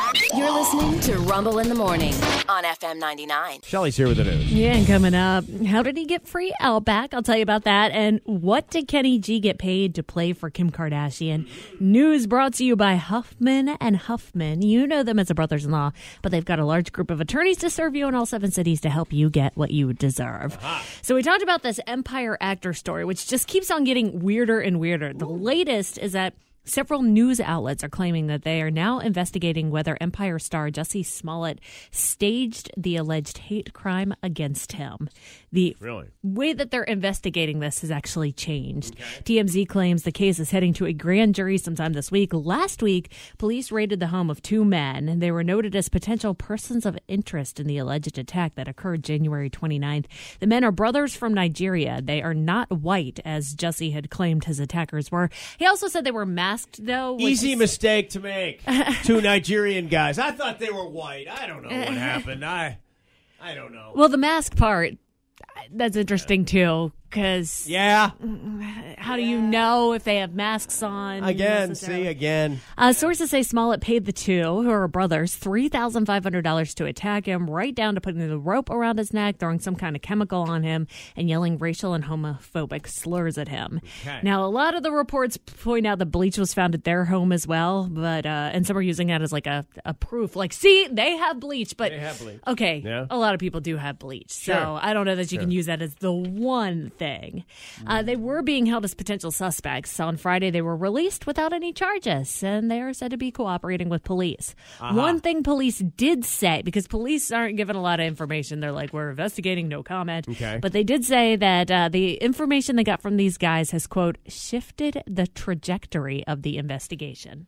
You're listening to Rumble in the Morning on FM 99. Shelley's here with the news. Yeah, and coming up, how did he get free Outback? I'll tell you about that. And what did Kenny G get paid to play for Kim Kardashian? News brought to you by Huffman and Huffman. You know them as a brothers-in-law, but they've got a large group of attorneys to serve you in all 7 cities to help you get what you deserve. So we talked about this Empire actor story, which just keeps on getting weirder and weirder. The latest is that several news outlets are claiming that they are now investigating whether Empire star Jussie Smollett staged the alleged hate crime against him. The way that they're investigating this has actually changed. TMZ claims the case is heading to a grand jury sometime this week. Last week, police raided the home of 2 men, and they were noted as potential persons of interest in the alleged attack that occurred January 29th. The men are brothers from Nigeria. They are not white, as Jussie had claimed his attackers were. He also said they were masked, though. Easy mistake to make. 2 Nigerian guys. I thought they were white. I don't know what happened. I don't know. Well, the mask part, that's interesting, too, because how do you know if they have masks on? Again. Sources say Smollett paid the 2, who are brothers, $3,500 to attack him, right down to putting the rope around his neck, throwing some kind of chemical on him, and yelling racial and homophobic slurs at him. Okay. Now, a lot of the reports point out that bleach was found at their home as well, but and some are using that as like a proof. Like, see, they have bleach, but okay, a lot of people do have bleach, so I don't know that you can use that as the one thing. They were being held as potential suspects. On Friday, they were released without any charges, and they are said to be cooperating with police. One thing police did say, because police aren't given a lot of information, they're like, we're investigating, no comment. Okay. But they did say that the information they got from these guys has, quote, shifted the trajectory of the investigation.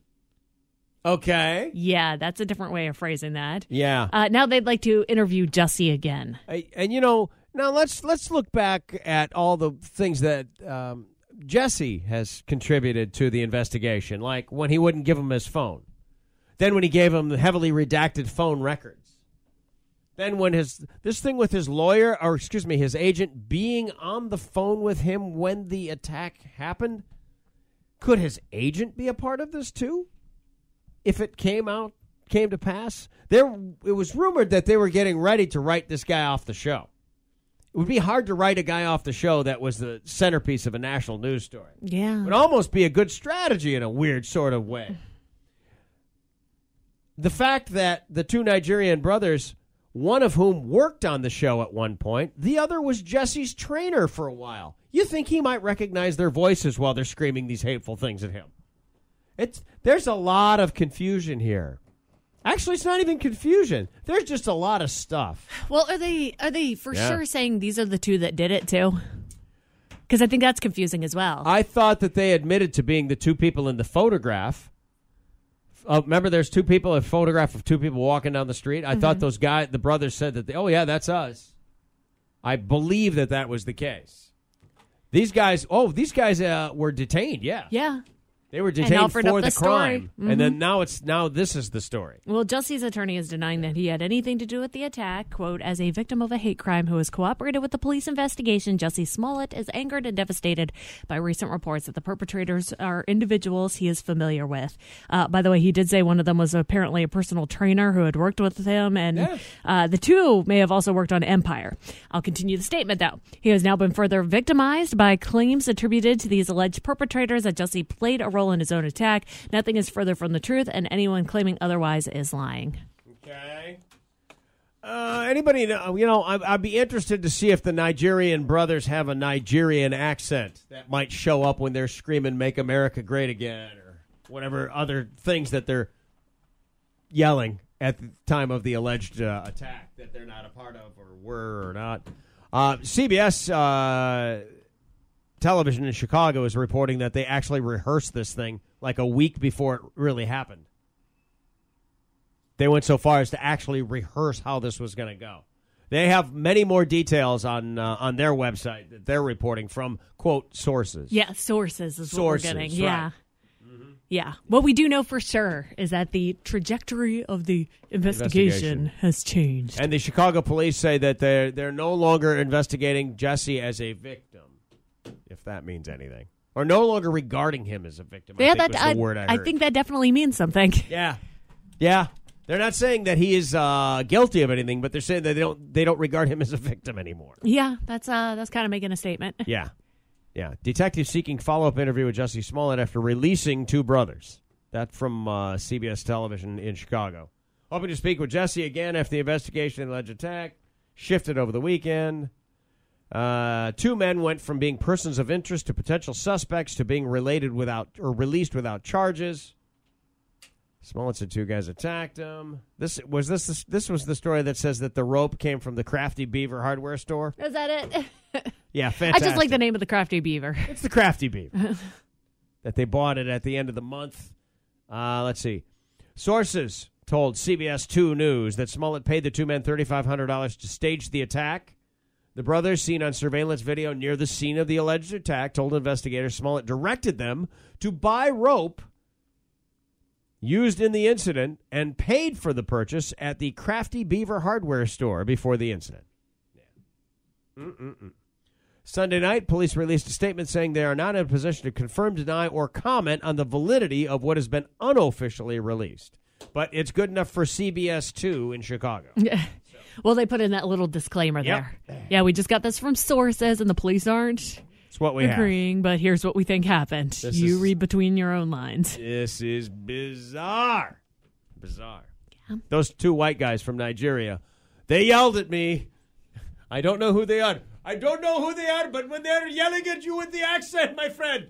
Okay. Yeah, that's a different way of phrasing that. Yeah. Now they'd like to interview Jussie again. And, you know, now let's look back at all the things that Jussie has contributed to the investigation, like when he wouldn't give him his phone. Then when he gave him the heavily redacted phone records. Then when this thing with his lawyer, or excuse me, his agent being on the phone with him when the attack happened. Could his agent be a part of this too? If it came to pass? It was rumored that they were getting ready to write this guy off the show. It would be hard to write a guy off the show that was the centerpiece of a national news story. Yeah. It would almost be a good strategy in a weird sort of way. The fact that the 2 Nigerian brothers, one of whom worked on the show at one point, the other was Jussie's trainer for a while. You think he might recognize their voices while they're screaming these hateful things at him. There's a lot of confusion here. Actually, it's not even confusion. There's just a lot of stuff. Well, are they for sure saying these are the 2 that did it too? Because I think that's confusing as well. I thought that they admitted to being the 2 people in the photograph. Remember, there's 2 people, a photograph of 2 people walking down the street. I thought those the brothers said that, that's us. I believe that was the case. These guys were detained, Yeah. They were detained for the crime, and then now this is the story. Well, Jussie's attorney is denying that he had anything to do with the attack. Quote, as a victim of a hate crime who has cooperated with the police investigation, Jussie Smollett is angered and devastated by recent reports that the perpetrators are individuals he is familiar with. By the way, he did say one of them was apparently a personal trainer who had worked with him, and the 2 may have also worked on Empire. I'll continue the statement, though. He has now been further victimized by claims attributed to these alleged perpetrators that Jussie played a role in his own attack. Nothing is further from the truth, and anyone claiming otherwise is lying. Okay. Anybody know? I'd be interested to see if the Nigerian brothers have a Nigerian accent that might show up when they're screaming "Make America Great Again" or whatever other things that they're yelling at the time of the alleged attack that they're not a part of or were or not. CBS television in Chicago is reporting that they actually rehearsed this thing like a week before it really happened. They went so far as to actually rehearse how this was going to go. They have many more details on their website that they're reporting from, quote, sources. Yeah, sources is what we're getting. Right. Yeah. Yeah. What we do know for sure is that the trajectory of the investigation has changed. And the Chicago police say that they're no longer investigating Jussie as a victim, if that means anything. Or no longer regarding him as a victim. Yeah, I think was the word I heard. I think that definitely means something. Yeah. Yeah. They're not saying that he is guilty of anything, but they're saying that they don't regard him as a victim anymore. Yeah, that's kind of making a statement. Yeah. Yeah. Detectives seeking follow-up interview with Jussie Smollett after releasing two brothers. That from CBS television in Chicago. Hoping to speak with Jussie again after the investigation of the alleged attack. Shifted over the weekend. Two men went from being persons of interest to potential suspects to being released without charges. Smollett said two guys attacked him. This was the story that says that the rope came from the Crafty Beaver hardware store. Is that it? Yeah, fantastic. I just like the name of the Crafty Beaver. It's the Crafty Beaver. That they bought it at the end of the month. Let's see. Sources told CBS 2 News that Smollett paid the two men $3,500 to stage the attack. The brothers, seen on surveillance video near the scene of the alleged attack, told investigators Smollett directed them to buy rope used in the incident and paid for the purchase at the Crafty Beaver hardware store before the incident. Yeah. Sunday night, police released a statement saying they are not in a position to confirm, deny, or comment on the validity of what has been unofficially released. But it's good enough for CBS 2 in Chicago. Well, they put in that little disclaimer there. Yeah, we just got this from sources, and the police aren't what we agreeing, but here's what we think happened. Read between your own lines. This is bizarre. Bizarre. Yeah. Those two white guys from Nigeria, they yelled at me. I don't know who they are. But when they're yelling at you with the accent, my friend.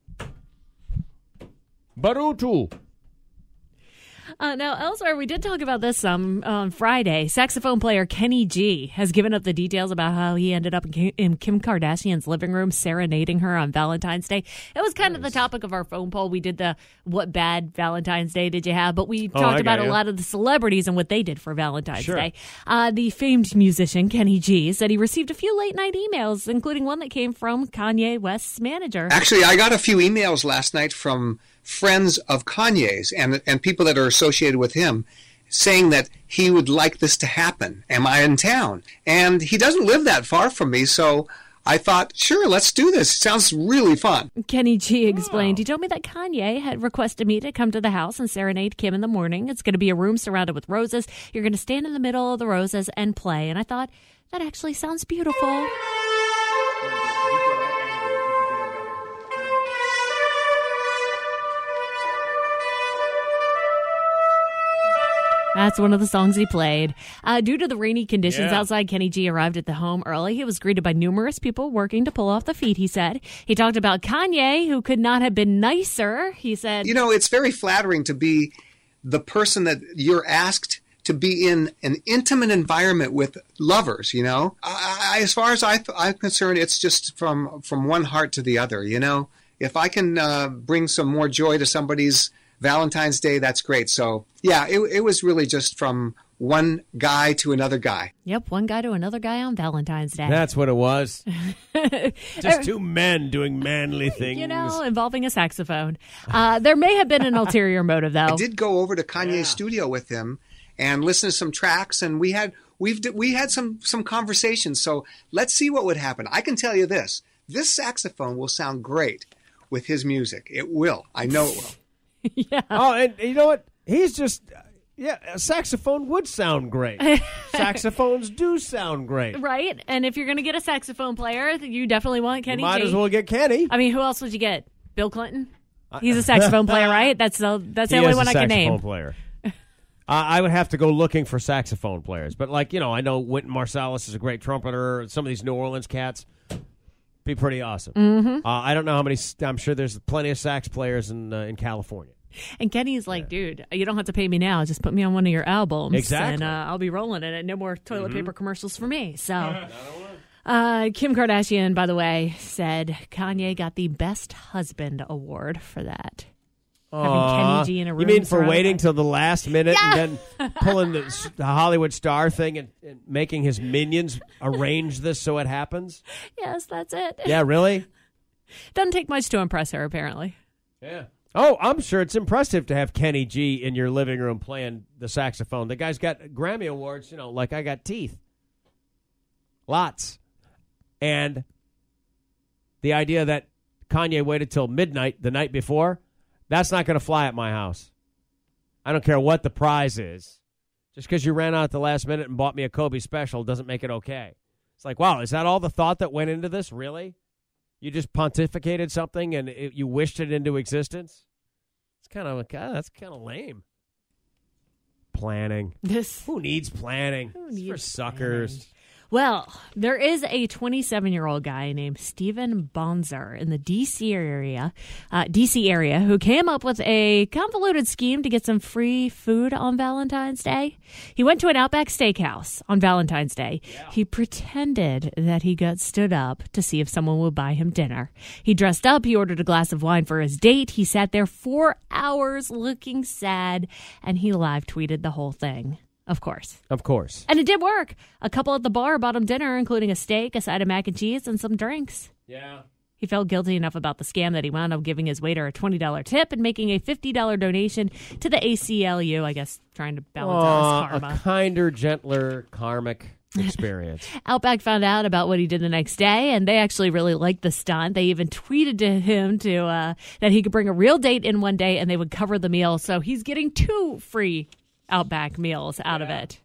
Barutu. Now, elsewhere, we did talk about this some on Friday. Saxophone player Kenny G has given up the details about how he ended up in Kim Kardashian's living room serenading her on Valentine's Day. It was kind of the topic of our phone poll. We did the what bad Valentine's Day did you have? But we talked about a lot of the celebrities and what they did for Valentine's Day. The famed musician Kenny G said he received a few late-night emails, including one that came from Kanye West's manager. Actually, I got a few emails last night from friends of Kanye's and people that are associated with him saying that he would like this to happen. Am I in town? And he doesn't live that far from me, so I thought, sure, let's do this. It sounds really fun. Kenny G explained, He told me that Kanye had requested me to come to the house and serenade Kim in the morning. It's going to be a room surrounded with roses. You're going to stand in the middle of the roses and play. And I thought, that actually sounds beautiful. That's one of the songs he played. Due to the rainy conditions outside, Kenny G arrived at the home early. He was greeted by numerous people working to pull off the feet, he said. He talked about Kanye, who could not have been nicer. He said, You know, it's very flattering to be the person that you're asked to be in an intimate environment with lovers, you know. As far as I'm concerned, it's just from one heart to the other, you know. If I can bring some more joy to somebody's Valentine's Day, that's great. So, yeah, it was really just from one guy to another guy. Yep, one guy to another guy on Valentine's Day. That's what it was. Just two men doing manly things. You know, involving a saxophone. There may have been an ulterior motive, though. I did go over to Kanye's studio with him and listen to some tracks, and we had some conversations. So let's see what would happen. I can tell you this saxophone will sound great with his music. It will. I know it will. Yeah. Oh, and you know what? He's just, a saxophone would sound great. Saxophones do sound great. Right? And if you're going to get a saxophone player, you definitely want Kenny G. Might as well get Kenny. I mean, who else would you get? Bill Clinton? He's a saxophone player, right? That's the only one I can name. Player. I would have to go looking for saxophone players. But, I know Wynton Marsalis is a great trumpeter. Some of these New Orleans cats. Be pretty awesome. Mm-hmm. I don't know how many. I'm sure there's plenty of sax players in California. And Kenny's like, dude, you don't have to pay me now. Just put me on one of your albums. Exactly. And I'll be rolling in it. No more toilet paper commercials for me. So, Kim Kardashian, by the way, said Kanye got the Best Husband award for that. Having Kenny G in a room. You mean for waiting till the last minute and then pulling the Hollywood star thing and making his minions arrange this so it happens? Yes, that's it. Yeah, really? Doesn't take much to impress her, apparently. Yeah. Oh, I'm sure it's impressive to have Kenny G in your living room playing the saxophone. The guy's got Grammy Awards, like I got teeth. Lots. And the idea that Kanye waited till midnight the night before, that's not going to fly at my house. I don't care what the prize is. Just because you ran out at the last minute and bought me a Kobe special doesn't make it okay. It's like, wow, is that all the thought that went into this? Really? You just pontificated something and you wished it into existence? It's kind of that's kind of lame. Planning. Who needs planning? It's for suckers. Planning? Well, there is a 27-year-old guy named Steven Bonzer in the D.C. area who came up with a convoluted scheme to get some free food on Valentine's Day. He went to an Outback Steakhouse on Valentine's Day. Yeah. He pretended that he got stood up to see if someone would buy him dinner. He dressed up. He ordered a glass of wine for his date. He sat there 4 hours looking sad, and he live tweeted the whole thing. Of course. Of course. And it did work. A couple at the bar bought him dinner, including a steak, a side of mac and cheese, and some drinks. Yeah. He felt guilty enough about the scam that he wound up giving his waiter a $20 tip and making a $50 donation to the ACLU, I guess, trying to balance out his karma. A kinder, gentler, karmic experience. Outback found out about what he did the next day, and they actually really liked the stunt. They even tweeted to him that he could bring a real date in one day, and they would cover the meal. So he's getting 2 free Outback meals out of it.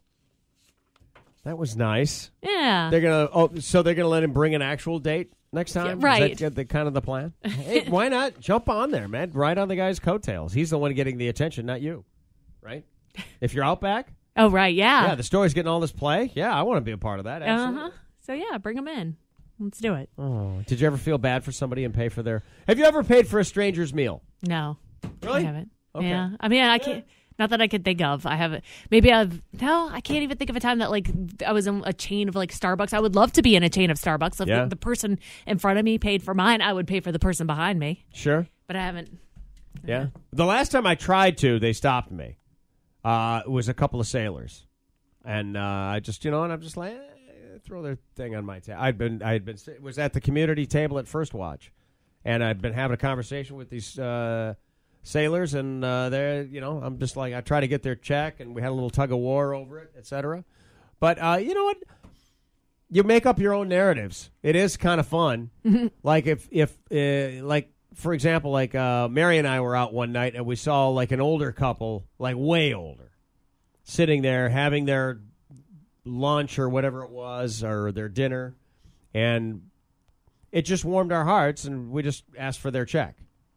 That was nice. Yeah. They're gonna let him bring an actual date next time? Yeah, right. Is that the kind of the plan? Hey, why not jump on there, man? Ride on the guy's coattails. He's the one getting the attention, not you. Right? If you're Outback? Oh, right, yeah. Yeah, the story's getting all this play. Yeah, I want to be a part of that. Absolutely. Uh-huh. So, yeah, bring them in. Let's do it. Oh, did you ever feel bad for somebody and pay for their... Have you ever paid for a stranger's meal? No. Really? I haven't. Okay. Yeah. I mean, I can't... Not that I could think of. I haven't. Maybe I've. No, I can't even think of a time that I was in a chain of Starbucks. I would love to be in a chain of Starbucks. If the person in front of me paid for mine, I would pay for the person behind me. Sure. But I haven't. Yeah. The last time I tried to, they stopped me. It was a couple of sailors, and I just, and I'm just like, throw their thing on my table. It was at the community table at First Watch, and I'd been having a conversation with these sailors, and they're, I'm just like, I try to get their check, and we had a little tug of war over it, etc. But you know what? You make up your own narratives. It is kind of fun. Like if for example, Mary and I were out one night, and we saw an older couple, way older, sitting there having their lunch or whatever it was, or their dinner, and it just warmed our hearts, and we just asked for their check.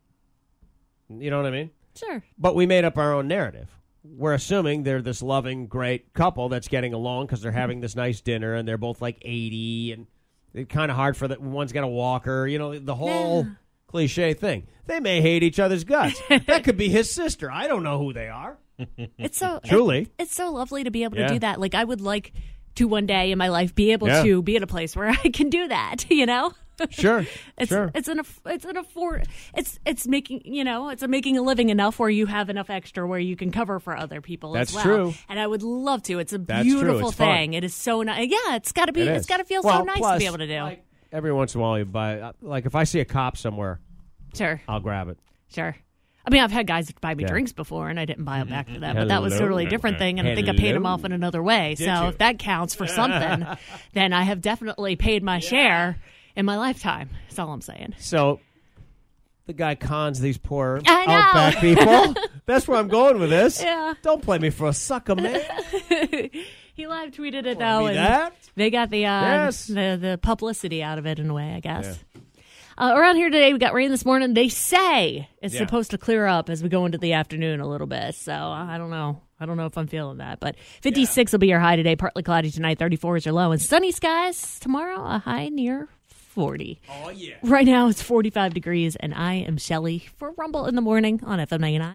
You know what I mean? Sure. But we made up our own narrative. We're assuming they're this loving, great couple that's getting along because they're having this nice dinner, and they're both 80, and it's kind of hard for one's got a walker, the whole cliche thing. They may hate each other's guts. That could be his sister. I don't know who they are. It's so truly. It's so lovely to be able to do that. I would like to one day in my life be able to be in a place where I can do that. Sure. It's making a living enough where you have enough extra where you can cover for other people as well. That's true. And I would love to. It's a beautiful thing. Fun. It is so nice. Yeah, it's got to be. It's got to feel so nice to be able to do. Every once in a while, you buy. If I see a cop somewhere, sure, I'll grab it. Sure. I mean, I've had guys buy me drinks before, and I didn't buy them back to them. But that was totally a different thing, and I think I paid them off in another way. So if that counts for something, then I have definitely paid my share in my lifetime. That's all I'm saying. So the guy cons these poor Outback people. That's where I'm going with this. Yeah. Don't play me for a sucker, man. He live tweeted it, though, and they got the publicity out of it in a way, I guess. Yeah. Around here today, we got rain this morning. They say it's supposed to clear up as we go into the afternoon a little bit. So I don't know. I don't know if I'm feeling that. But 56 will be your high today. Partly cloudy tonight. 34 is your low. And sunny skies tomorrow. A high near 40. Oh, yeah. Right now, it's 45 degrees. And I am Shelly for Rumble in the Morning on FM 99.